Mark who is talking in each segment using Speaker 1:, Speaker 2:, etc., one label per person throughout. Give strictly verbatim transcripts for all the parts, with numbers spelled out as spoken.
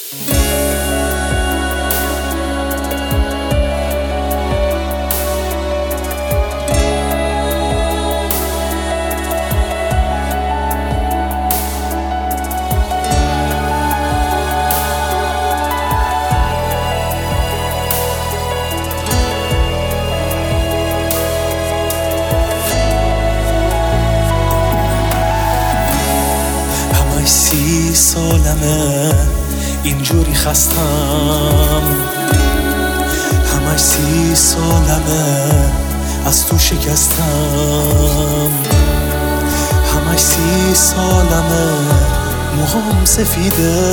Speaker 1: سی سالمه اینجوری خستم، همش سی سالمه از تو شکستم، همش سی سالمه موهام سفیده،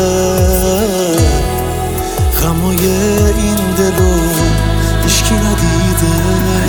Speaker 1: غمای این دلو هیچکی ندیده،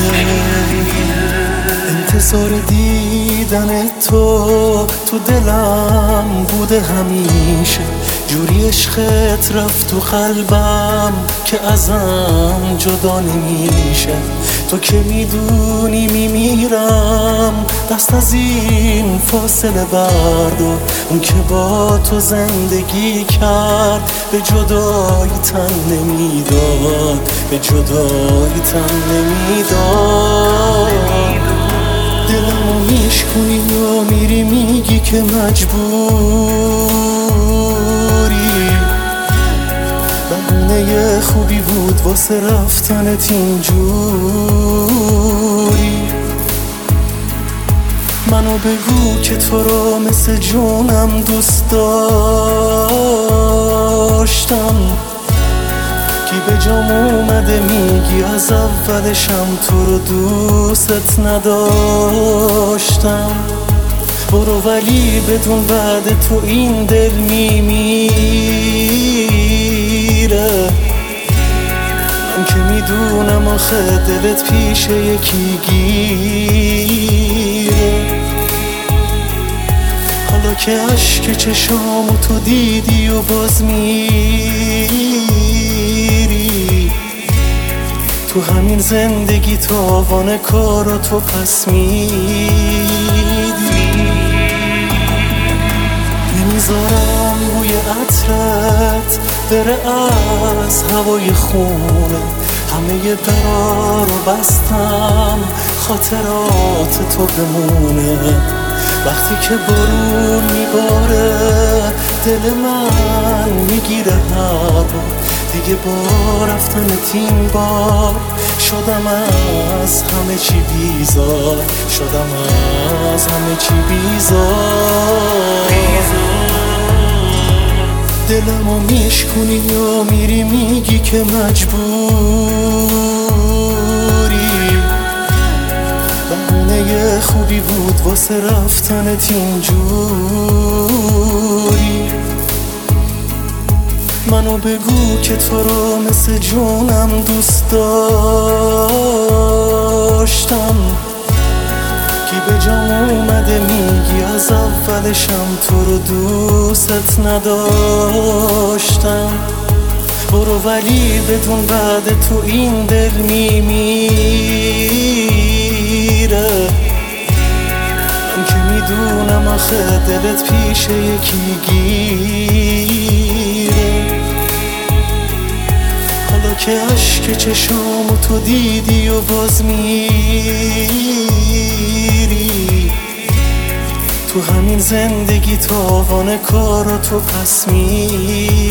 Speaker 1: انتظار دیدن تو تو دلم بوده همیشه، جوری عشقت رفت تو قلبم که ازم جدا نمیشه، تو که میدونی میمیرم دست از این فاصله بردار، اون که با تو زندگی کرد به جدایی تن نمیداد، به جدایی تن نمیداد. دلمو میشکنی و میری میگی که مجبوری، بهونه خوبی بود واسه رفتنت اینجوری، منو بگو که تو رو مثل جونم دوست داشتم، کی به جام اومده میگی از اولشم تو رو دوست نداشتم، برو ولی بدون بعد تو این دل میمیره، من که میدونم آخه دلت پیش یکی گیره، حالا که عشق چشامو تو دیدی و باز میری، تو همین زندگی تاوان کارو تو پس میدی، نمیذارم بوی عطرت بره از هوای خونه، همه درا رو بستم خاطرات تو بمونه، وقتی که بارون میباره دل من میگیره هر بار، دیگه با رفتنت این بار شدم از همه چی بیزار، شدم از همه چی بیزار. دلمو میشکنی و میری میگی که مجبوری، بهونه خوبی بود واسه رفتنت اینجوری، منو بگو که تو رو مثل جونم دوست داشتم، کی به جام اومده میگی از اولشم تو رو دوست نداشتم، برو ولی بدون بعد تو این دل میمیره، من که میدونم آخه دلت پیش یکی گیره، حالا که عشق چشامو تو دیدی و باز میری، تو همین زندگی تاوان کارو تو پس میدی.